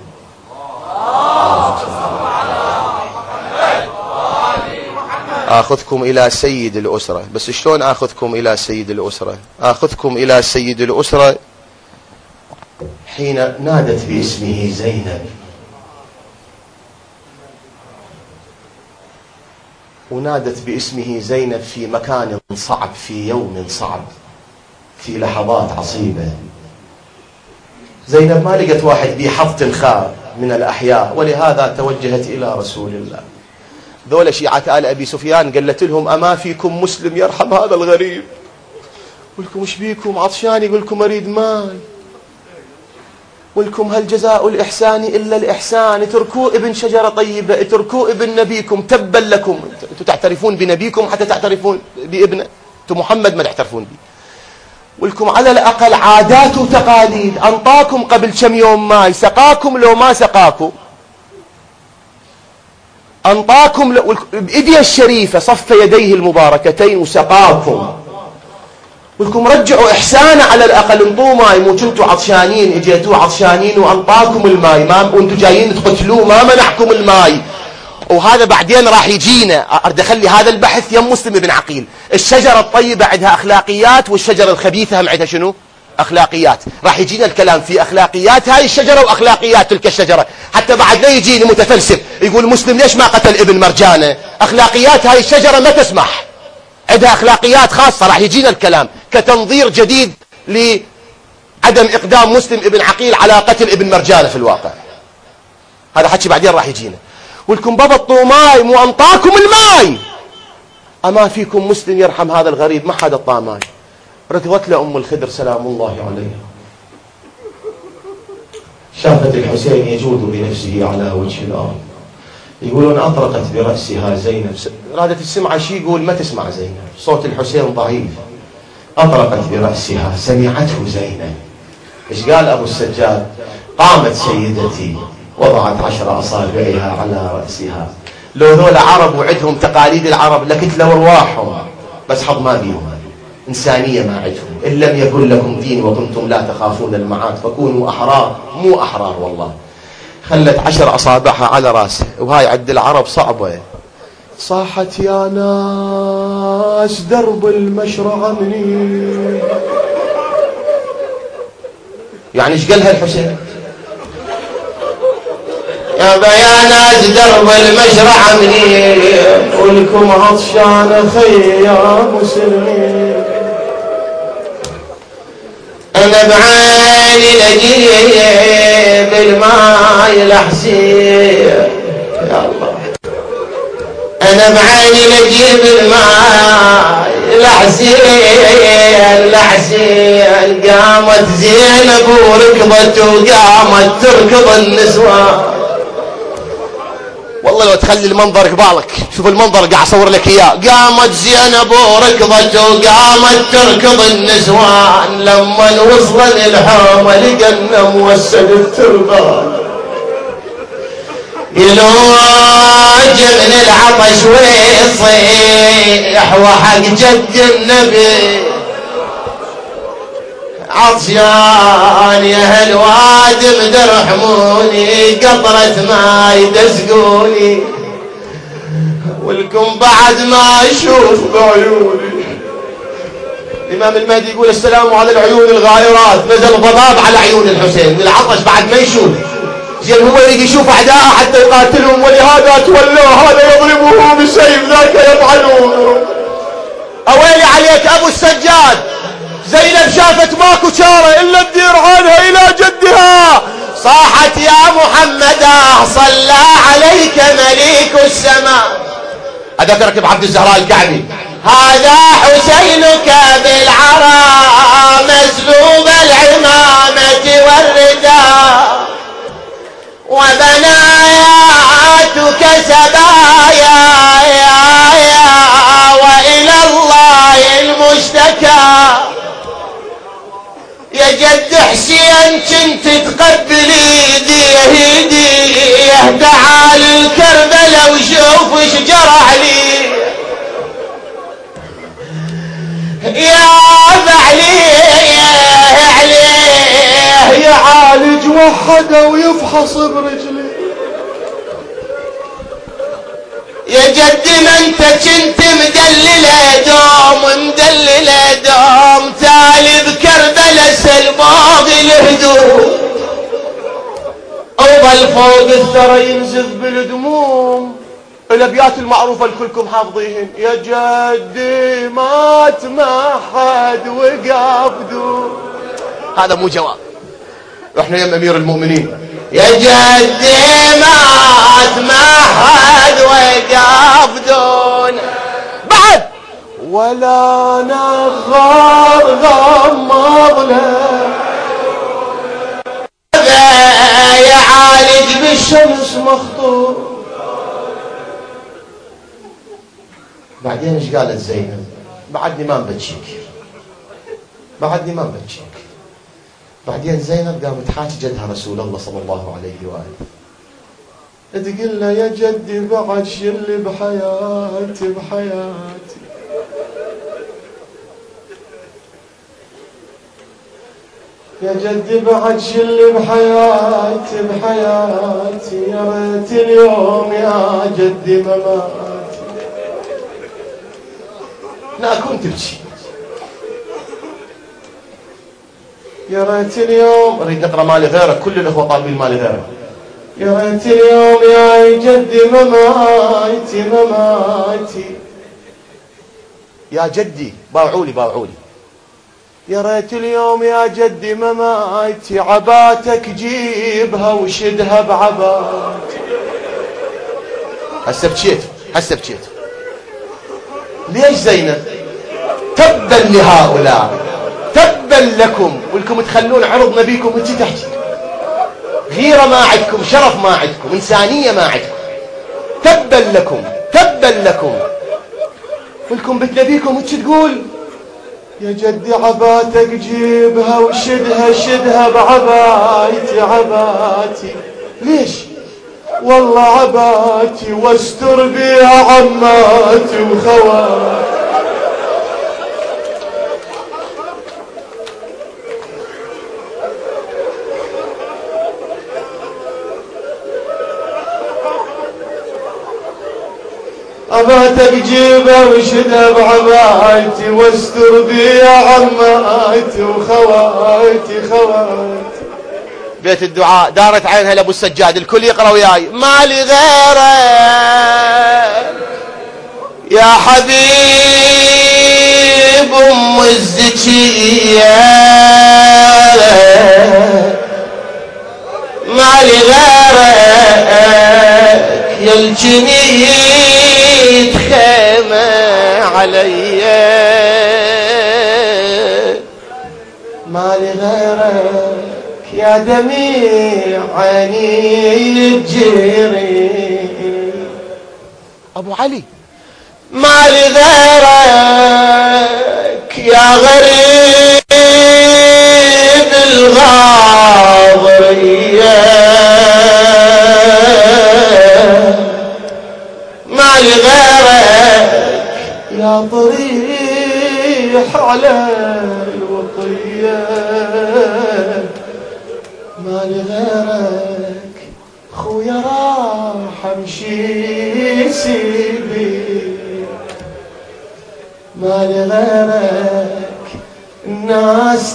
آخذكم إلى سيد الأسرة. بس شلون آخذكم إلى سيد الأسرة؟ آخذكم إلى سيد الأسرة حين نادت باسمه زينب، ونادت باسمه زينب في مكان صعب، في يوم صعب، في لحظات عصيبة. زينب ما لقت واحد بحظ تنخاء من الأحياء، ولهذا توجهت إلى رسول الله. ذولا شيعة آل أبي سفيان قالت لهم أما فيكم مسلم يرحم هذا الغريب؟ قلكم ايش بيكم؟ عطشان. يقول لكم أريد مال. ولكم هل جزاء الإحسان إلا الإحسان؟ اتركوا ابن شجرة طيبة، اتركوا ابن نبيكم، تبا لكم. أنتم تعترفون بنبيكم حتى تعترفون بابنه؟ أنتم محمد ما تعترفون به. ولكم على الأقل عادات وتقاليد. أنطاكم قبل كم يوم ماي، سقاكم لو ما سقاكم، أنطاكم بإيديه الشريفة صف يديه المباركتين وسقاكم. ولكم رجعوا إحسانه على الأقل، انطوا ماي، مو كنتوا عطشانين اجيتوا عطشانين وأنطاكم الماي، ما وانتوا جايين تقتلوه ما منعكم الماي. وهذا بعدين راح يجينا، أريد أخلي هذا البحث يم مسلم بن عقيل. الشجرة الطيبة عندها أخلاقيات، والشجرة الخبيثة هم عندها شنو؟ أخلاقيات. راح يجينا الكلام في أخلاقيات هاي الشجرة وأخلاقيات تلك الشجرة، حتى بعد لا يجيني متفلسف يقول مسلم ليش ما قتل ابن مرجانة. أخلاقيات هاي الشجرة ما تسمح، عندها أخلاقيات خاصة. راح يجينا الكلام كتنظير جديد لعدم إقدام مسلم ابن عقيل على قتل ابن مرجانة في الواقع. هذا حكي بعدين راح يجينا. ولكم ببطوا ماي، مو أنطاكم الماي. أما فيكم مسلم يرحم هذا الغريب؟ ما حدا طا ماي. ركضت له أم الخدر سلام الله عليها، شافت الحسين يجود بنفسه على وجه الأرض. يقولون أطرقت برأسها زينب، رادت السمعة شي يقول ما تسمع زينب، صوت الحسين ضعيف. أطرقت برأسها سمعته زينب. إيش قال أبو السجاد؟ قامت سيدتي وضعت عشر أصابعها على رأسها. لو ذول عرب وعدهم تقاليد العرب لكتلوا أرواحهم، بس حظ ما بيهم، إنسانية ما عندهم. إن لم يكن لكم دين وكنتم لا تخافون المعاد فكونوا أحرار. مو أحرار والله. خلت عشر أصابعها على رأسه. وهاي عد العرب صعبة. صاحت يا ناس درب المشرع مني. يعني ايش قالها الحسين؟ يا يا ناس درب المشرع مني، ولكم عطشان خي يا مسلمين. أنا بعيني لجيب الماي لحسين، يا الله أنا بعيني لجيب الماي لحسين لحسين. قامت زينب وركضت وقامت تركض النسوان. والله لو تخلي المنظر قبالك، شوف المنظر قاعد اصور لك اياه. قامت زينب وركضت وقامت تركض النسوان. لما وصل الحومه لقنا موسد التربان، يلوج من العطش ويصيح وحق جد النبي عطشان يا هالواد مدرحموني، قطرة ماي دسقوني ولكم بعد ما اشوف بعيوني. الامام المهدي يقول السلام على العيون الغائرات، نزل ضباب على عيون الحسين والعطش بعد ما يشوف. زين هو يريد يشوف اعداءه حتى يقاتلهم، ولهذا تولوه، هذا يضربه بالسيف ذاك يفعلون. اويلي عليك ابو السجاد، زينب شافت ماكو شارة الا تدير عنها الى جدها، صاحت يا محمد صلى عليك مليك السماء. اذكرك بعبد الزهراء الكعبي، هذا حسينك بالعراء مسلوب العمامة والرداء، وبناياتك سبايا يا يا وإلى الله المشتكى. يا جد حسين كنت تقبل ايديه ايديه، تعال الكربلة وشوف ايش جرح لي يا عليه عليه، يعالج وحده ويفحص برجلي. يا جد ما انت كنت مدلله دوم مدلله دوم، تالي بكربله سلباغي الهدوم، وظل فوق الثرى ينزف بالدموم. الابيات المعروفه الكلكم حافظيهن، يا جدي مات ما حد وقف دون. هذا مو جواب، احنا يم امير المؤمنين. يا جدي مات ما حد وقف دون، بعد ولا نغار غمض له، يعالج بالشمس مخطوط. بعدين ايش قالت زينب؟ بعدني ما بتشيك، بعدني ما بتشيك. بعدين زينب قامت حاجة جدها رسول الله صلى الله عليه وآله، تقول له يا جدي بعد شل بحياتي بحياتي، يا جدي بعد شل بحياتي بحياتي، يا ريت اليوم يا جدي مماتي. لا كنت تبكي، يا ريت اليوم. اريد نقرا مالي غيرك، كل الاخوه طالبين مالي غيرك. يا ريت اليوم يا جدي مماتي مماتي، يا جدي باوعولي باوعولي، يا ريت اليوم يا جدي مماتي، عباتك جيبها وشدها بعباتي. هسه بكيت هسه بكيت. ليش زينب؟ تبا لهؤلاء، تبا لكم، ولكم تخلون عرض نبيكم وانت تحكي. غيرة ما عندكم، شرف ما عندكم، إنسانية ما عندكم. تبا لكم تبا لكم، ولكم بيت نبيكم وانت تقول يا جدي عباتك جيبها وشدها شدها بعبايتي عباتي. ليش؟ والله عباتي واستر بيها عماتي وخواتي. عباتك جيبها وشدها بعبايتي واستر بيها عماتي وخواتي خواتي. بيت الدعاء دارت عينها لابو السجاد، الكل يقرا وياي. مالي غيره يا حبيب ام الزكيه، الجنيد خيمة علي ما لغيرك يا دميع عيني تجري أبو علي ما لغيرك يا غريب الغاضرية ما لغيرك يا طريح على الوطية ما لغيرك خويا راح امشي سيبي ما لغيرك الناس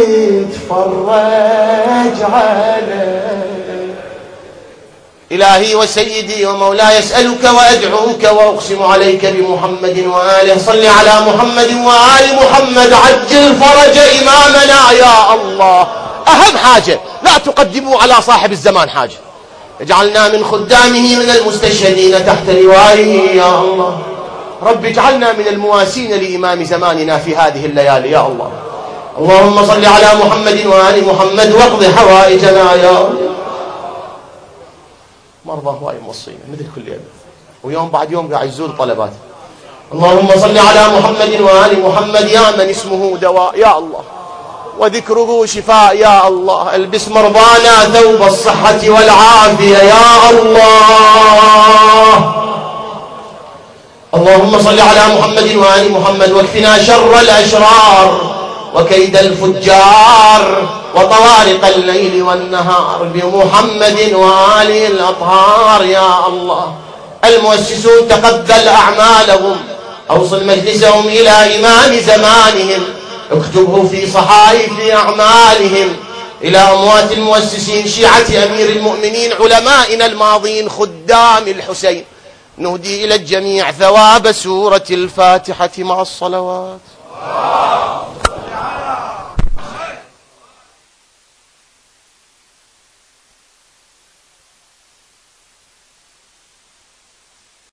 تتفرج عليك إلهي وسيدي ومولاي أسألك وأدعوك وأقسم عليك بمحمد وآله صل على محمد وآل محمد عجل فرج إمامنا يا الله. أهم حاجة لا تقدموا على صاحب الزمان حاجة، اجعلنا من خدامه من المستشهدين تحت لوائه يا الله. رب اجعلنا من المواسين لإمام زماننا في هذه الليالي يا الله. اللهم صل على محمد وآل محمد واقض حوائجنا يا الله. مرضى هواي موصينا مثل كل يوم ويوم بعد يوم قاعد يزول طلبات. اللهم صل على محمد وآل محمد يا من اسمه دواء يا الله وذكره شفاء يا الله. البس مرضانا ثوب الصحة والعافية يا الله. اللهم صل على محمد وآل محمد واكفنا شر الأشرار وكيد الفجار وطوارق الليل والنهار بمحمد وآله الأطهار يا الله. المؤسسون تقبل أعمالهم، أوصل مجلسهم إلى إمام زمانهم، اكتبه في صحائف أعمالهم. إلى أموات المؤسسين شيعة أمير المؤمنين علمائنا الماضين خدام الحسين، نهدي إلى الجميع ثواب سورة الفاتحة مع الصلوات.